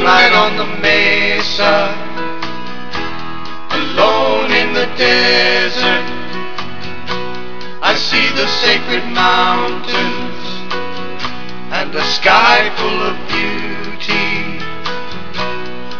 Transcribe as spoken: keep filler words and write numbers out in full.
moonlight on the mesa, alone in the desert. I see the sacred mountains and a sky full of beauty.